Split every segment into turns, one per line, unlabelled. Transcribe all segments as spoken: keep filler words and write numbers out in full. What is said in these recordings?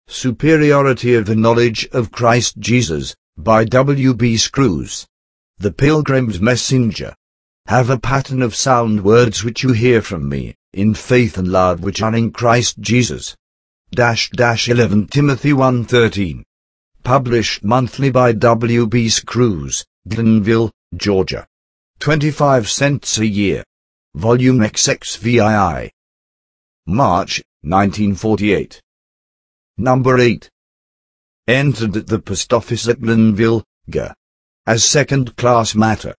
Superiority of the Knowledge of Christ Jesus, by W B Screws. The Pilgrim's Messenger. Have a pattern of sound words which you hear from me, in faith and love which are in Christ Jesus. Dash dash eleven Timothy one thirteen. Published monthly by W B Screws, Glenville, Georgia. twenty-five cents a year. Volume X X V I. March, nineteen forty-eight. Number eight. Entered at the post office at Glenville, G. as second-class matter.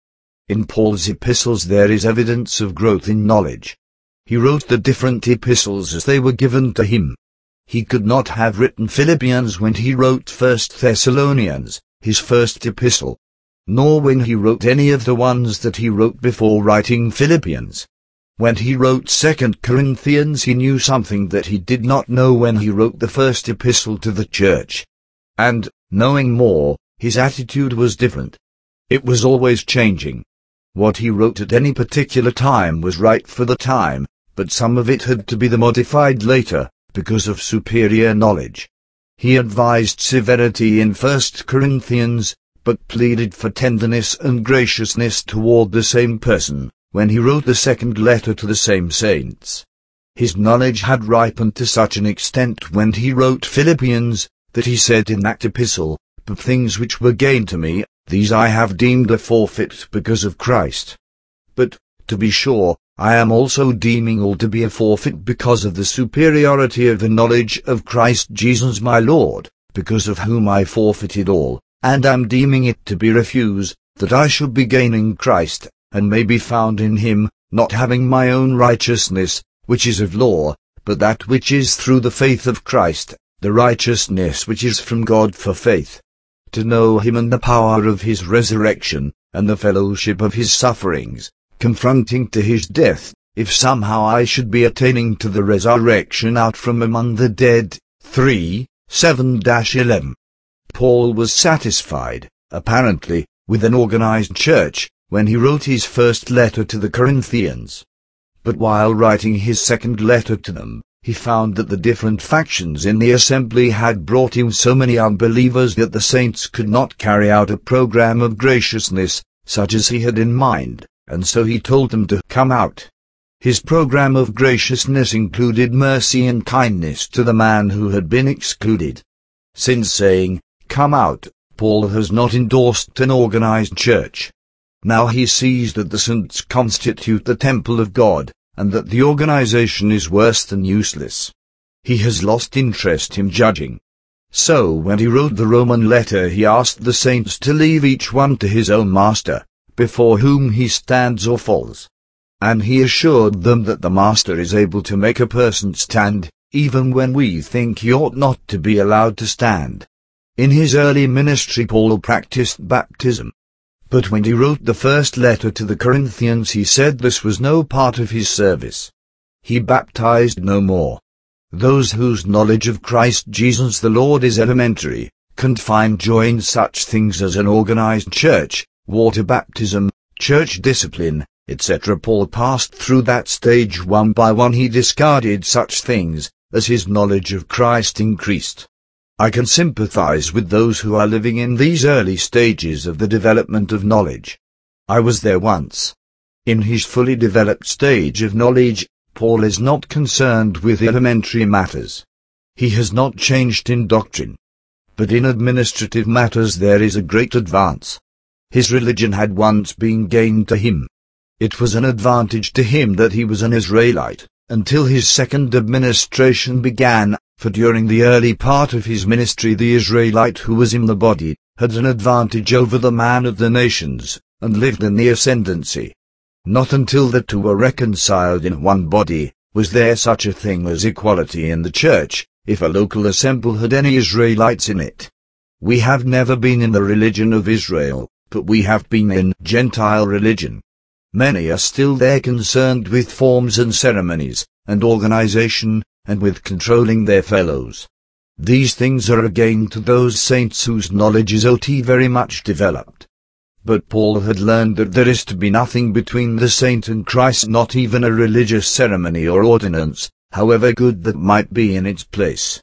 In Paul's epistles there is evidence of growth in knowledge. He wrote the different epistles as they were given to him. He could not have written Philippians when he wrote First Thessalonians, his first epistle, nor when he wrote any of the ones that he wrote before writing Philippians. When he wrote Second Corinthians he knew something that he did not know when he wrote the first epistle to the church. And, knowing more, his attitude was different. It was always changing. What he wrote at any particular time was right for the time, but some of it had to be modified later, because of superior knowledge. He advised severity in First Corinthians, but pleaded for tenderness and graciousness toward the same person, when he wrote the second letter to the same saints. His knowledge had ripened to such an extent when he wrote Philippians, that he said in that epistle, "But things which were gain to me, these I have deemed a forfeit because of Christ. But, to be sure, I am also deeming all to be a forfeit because of the superiority of the knowledge of Christ Jesus my Lord, because of whom I forfeited all, and am deeming it to be refuse, that I should be gaining Christ, and may be found in him, not having my own righteousness, which is of law, but that which is through the faith of Christ, the righteousness which is from God for faith. To know him and the power of his resurrection, and the fellowship of his sufferings, confronting to his death, if somehow I should be attaining to the resurrection out from among the dead." three, seven eleven. Paul was satisfied, apparently, with an organized church, when he wrote his first letter to the Corinthians. But while writing his second letter to them, he found that the different factions in the assembly had brought him so many unbelievers that the saints could not carry out a program of graciousness, such as he had in mind, and so he told them to come out. His program of graciousness included mercy and kindness to the man who had been excluded. Since saying, "Come out," Paul has not endorsed an organized church. Now he sees that the saints constitute the temple of God, and that the organization is worse than useless. He has lost interest in judging. So when he wrote the Roman letter he asked the saints to leave each one to his own master, before whom he stands or falls. And he assured them that the master is able to make a person stand, even when we think he ought not to be allowed to stand. In his early ministry Paul practiced baptism. But when he wrote the first letter to the Corinthians he said this was no part of his service. He baptized no more. Those whose knowledge of Christ Jesus the Lord is elementary, can find joy in such things as an organized church, water baptism, church discipline, et cetera. Paul passed through that stage one by one. He discarded such things, as his knowledge of Christ increased. I can sympathize with those who are living in these early stages of the development of knowledge. I was there once. In his fully developed stage of knowledge, Paul is not concerned with elementary matters. He has not changed in doctrine. But in administrative matters there is a great advance. His religion had once been gained to him. It was an advantage to him that he was an Israelite, until his second administration began, for during the early part of his ministry the Israelite who was in the body, had an advantage over the man of the nations, and lived in the ascendancy. Not until the two were reconciled in one body, was there such a thing as equality in the church, if a local assembly had any Israelites in it. We have never been in the religion of Israel, but we have been in Gentile religion. Many are still there concerned with forms and ceremonies, and organization, and with controlling their fellows. These things are a gain to those saints whose knowledge is O T very much developed. But Paul had learned that there is to be nothing between the saint and Christ, not even a religious ceremony or ordinance, however good that might be in its place.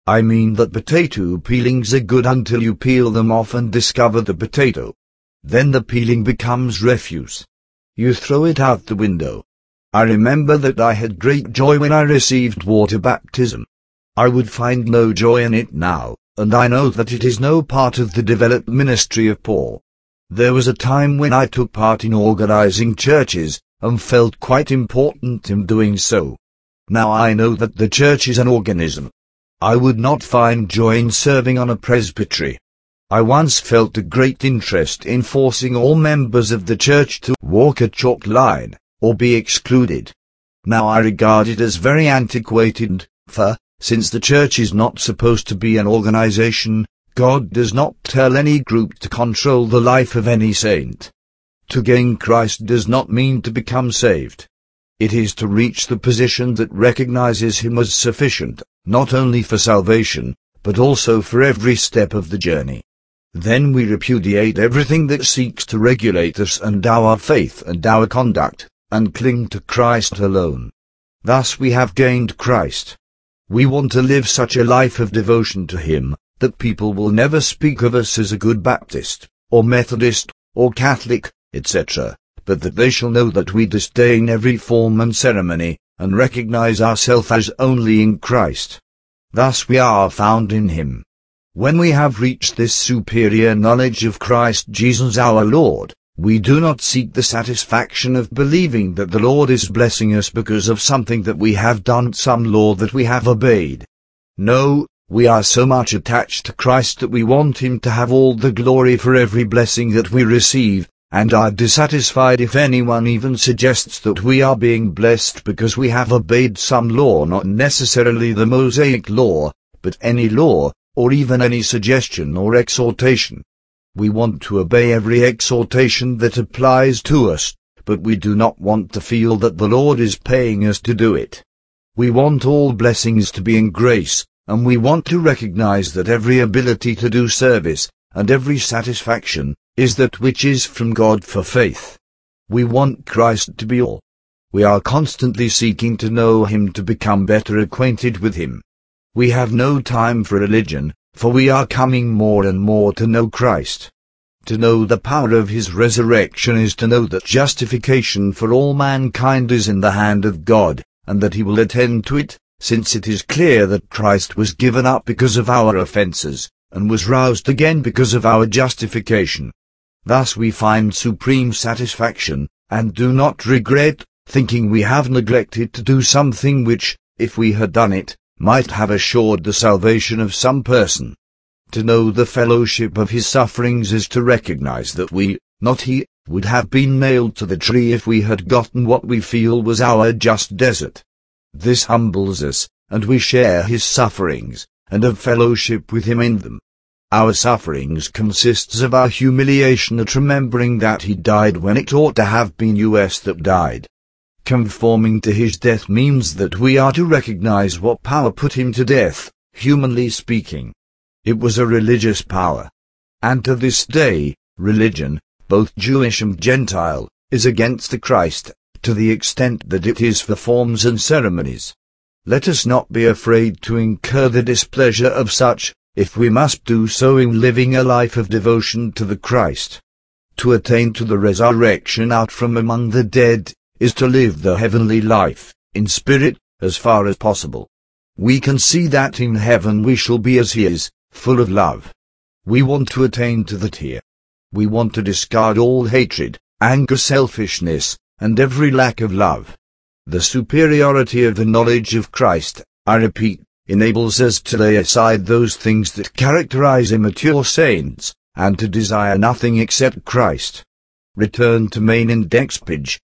I mean that potato peelings are good until you peel them off and discover the potato. Then the peeling becomes refuse. You throw it out the window. I remember that I had great joy when I received water baptism. I would find no joy in it now, and I know that it is no part of the developed ministry of Paul. There was a time when I took part in organizing churches, and felt quite important in doing so. Now I know that the church is an organism. I would not find joy in serving on a presbytery. I once felt a great interest in forcing all members of the church to walk a chalk line, or be excluded. Now I regard it as very antiquated, for, since the church is not supposed to be an organization, God does not tell any group to control the life of any saint. To gain Christ does not mean to become saved. It is to reach the position that recognizes Him as sufficient, not only for salvation, but also for every step of the journey. Then we repudiate everything that seeks to regulate us and our faith and our conduct, and cling to Christ alone. Thus we have gained Christ. We want to live such a life of devotion to Him, that people will never speak of us as a good Baptist, or Methodist, or Catholic, et cetera, but that they shall know that we disdain every form and ceremony, and recognize ourselves as only in Christ. Thus we are found in Him. When we have reached this superior knowledge of Christ Jesus our Lord, we do not seek the satisfaction of believing that the Lord is blessing us because of something that we have done, some law that we have obeyed. No, we are so much attached to Christ that we want Him to have all the glory for every blessing that we receive, and are dissatisfied if anyone even suggests that we are being blessed because we have obeyed some law, not necessarily the Mosaic law, but any law, or even any suggestion or exhortation. We want to obey every exhortation that applies to us, but we do not want to feel that the Lord is paying us to do it. We want all blessings to be in grace, and we want to recognize that every ability to do service, and every satisfaction, is that which is from God for faith. We want Christ to be all. We are constantly seeking to know Him, to become better acquainted with Him. We have no time for religion, for we are coming more and more to know Christ. To know the power of His resurrection is to know that justification for all mankind is in the hand of God, and that He will attend to it, since it is clear that Christ was given up because of our offenses, and was roused again because of our justification. Thus we find supreme satisfaction, and do not regret, thinking we have neglected to do something which, if we had done it, might have assured the salvation of some person. To know the fellowship of His sufferings is to recognize that we, not He, would have been nailed to the tree if we had gotten what we feel was our just desert. This humbles us, and we share His sufferings, and have fellowship with Him in them. Our sufferings consists of our humiliation at remembering that He died when it ought to have been us that died. Conforming to His death means that we are to recognize what power put Him to death, humanly speaking. It was a religious power. And to this day, religion, both Jewish and Gentile, is against the Christ, to the extent that it is for forms and ceremonies. Let us not be afraid to incur the displeasure of such, if we must do so in living a life of devotion to the Christ. To attain to the resurrection out from among the dead, is to live the heavenly life, in spirit, as far as possible. We can see that in heaven we shall be as He is, full of love. We want to attain to that here. We want to discard all hatred, anger, selfishness, and every lack of love. The superiority of the knowledge of Christ, I repeat, enables us to lay aside those things that characterize immature saints, and to desire nothing except Christ. Return to main index page.